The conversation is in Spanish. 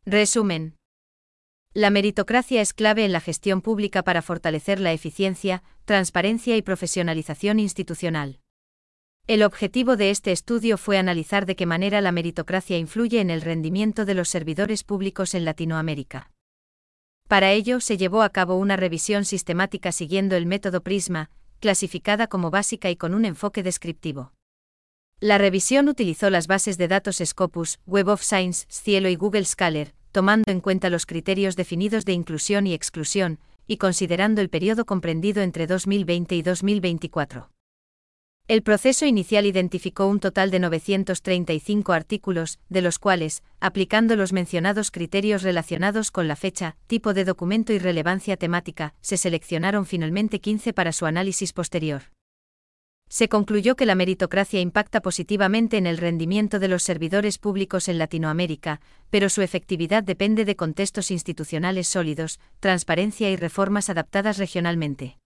Resumen. La meritocracia es clave en la gestión pública para fortalecer la eficiencia, transparencia y profesionalización institucional. El objetivo de este estudio fue analizar de qué manera la meritocracia influye en el rendimiento de los servidores públicos en Latinoamérica. Para ello se llevó a cabo una revisión sistemática siguiendo el método PRISMA, clasificada como básica y con un enfoque descriptivo. La revisión utilizó las bases de datos Scopus, Web of Science, Cielo y Google Scholar, tomando en cuenta los criterios definidos de inclusión y exclusión, y considerando el periodo comprendido entre 2020 y 2024. El proceso inicial identificó un total de 935 artículos, de los cuales, aplicando los mencionados criterios relacionados con la fecha, tipo de documento y relevancia temática, se seleccionaron finalmente 15 para su análisis posterior. Se concluyó que la meritocracia impacta positivamente en el rendimiento de los servidores públicos en Latinoamérica, pero su efectividad depende de contextos institucionales sólidos, transparencia y reformas adaptadas regionalmente.